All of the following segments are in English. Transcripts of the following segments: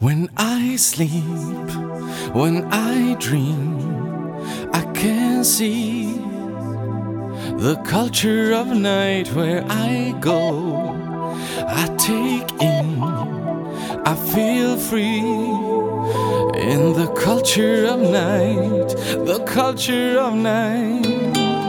When I sleep, when I dream, I can see the culture of night where I go. I take in, I feel free in the culture of night, the culture of night.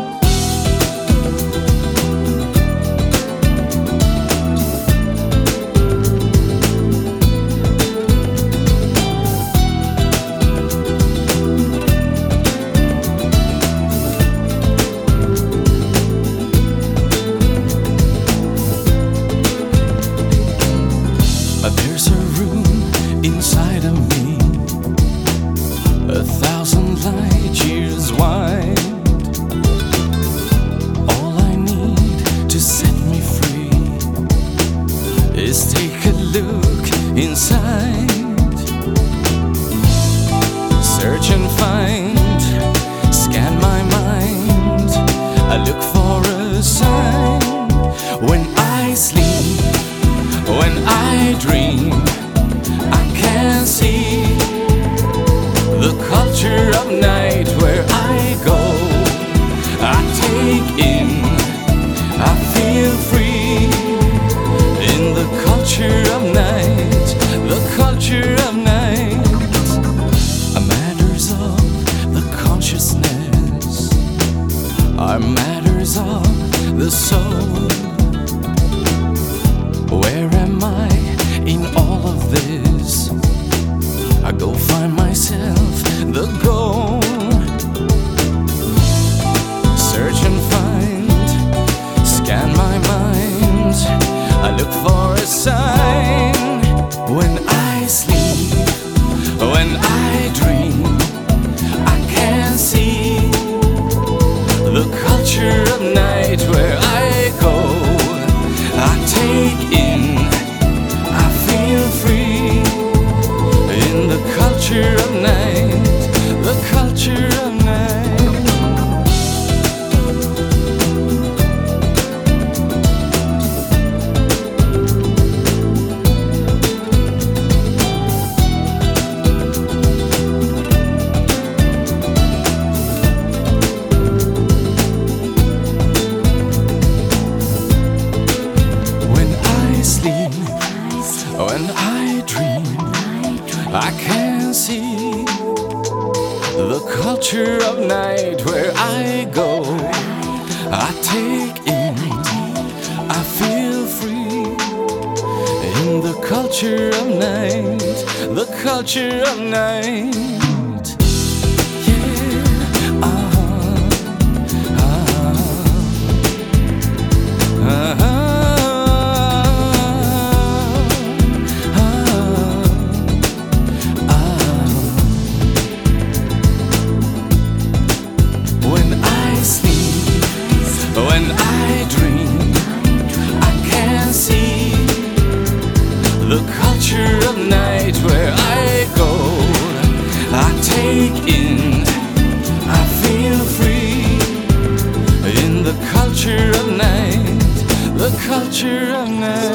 There's a room inside of me, 1,000 light years wide. All I need to set me free is take a look inside. Search and find, scan my mind. I look for a sign. When I sleep, when I dream, I can see the culture of night where I go. I take in, I feel free in the culture of night, the culture of night. Matters of the consciousness are matters of the soul. Where am I in all of this? I go find myself the goal. Search and find, scan my mind. I look for a sign. When I sleep, when I dream, I can see the culture of night where I go. I take in, I feel free in the culture of night, the culture of night. When I dream, I can see the culture of night where I go. I take in, I feel free in the culture of night, the culture of night. When I dream, I can see the culture of night where I go. I take in, I feel free in the culture of night, the culture of night.